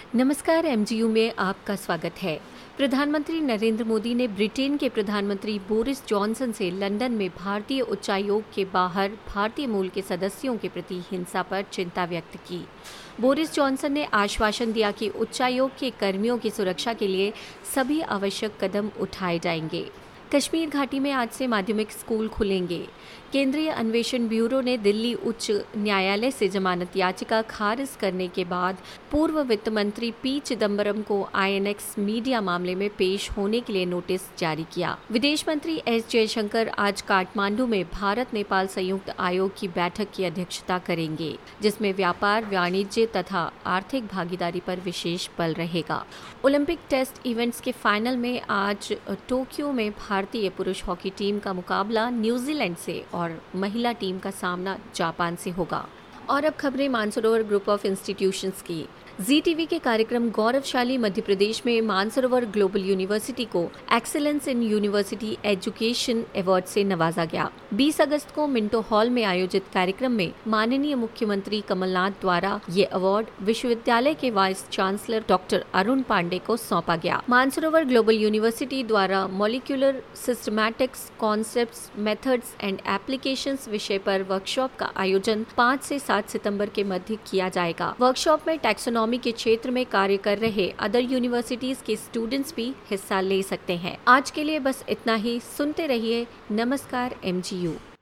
नमस्कार, एमजीयू में आपका स्वागत है। प्रधानमंत्री नरेंद्र मोदी ने ब्रिटेन के प्रधानमंत्री बोरिस जॉनसन से लंदन में भारतीय उच्चायोग के बाहर भारतीय मूल के सदस्यों के प्रति हिंसा पर चिंता व्यक्त की। बोरिस जॉनसन ने आश्वासन दिया कि उच्चायोग के कर्मियों की सुरक्षा के लिए सभी आवश्यक कदम उठाए जाएंगे। कश्मीर घाटी में आज से माध्यमिक स्कूल खुलेंगे। केंद्रीय अन्वेषण ब्यूरो ने दिल्ली उच्च न्यायालय से जमानत याचिका खारिज करने के बाद पूर्व वित्त मंत्री पी चिदम्बरम को आईएनएक्स मीडिया मामले में पेश होने के लिए नोटिस जारी किया। विदेश मंत्री एस जयशंकर आज काठमांडू में भारत नेपाल संयुक्त आयोग की बैठक की अध्यक्षता करेंगे, जिसमें व्यापार, वाणिज्य तथा आर्थिक भागीदारी पर विशेष बल रहेगा। ओलंपिक टेस्ट इवेंट्स के फाइनल में आज टोक्यो में भारतीय पुरुष हॉकी टीम का मुकाबला न्यूजीलैंड से और महिला टीम का सामना जापान से होगा। और अब खबरें मानसरोवर ग्रुप ऑफ इंस्टीट्यूशंस की। जी टीवी के कार्यक्रम गौरवशाली मध्य प्रदेश में मानसरोवर ग्लोबल यूनिवर्सिटी को excellence in university education award से नवाजा गया। 20 अगस्त को मिंटो हॉल में आयोजित कार्यक्रम में माननीय मुख्यमंत्री कमलनाथ द्वारा ये अवार्ड विश्वविद्यालय के vice chancellor doctor Arun Pandey को सौंपा गया। मानसरोवर ग्लोबल यूनिवर्सिटी द्वारा molecular systematics, concepts, methods and applications विषय पर वर्कशॉप का आयोजन 5 से 7 सितंबर के मध्य किया जाएगा। वर्कशॉप में टैक्सोनॉमी के क्षेत्र में कार्य कर रहे अदर यूनिवर्सिटीज के स्टूडेंट्स भी हिस्सा ले सकते हैं। आज के लिए बस इतना ही। सुनते रहिए नमस्कार एमजीयू।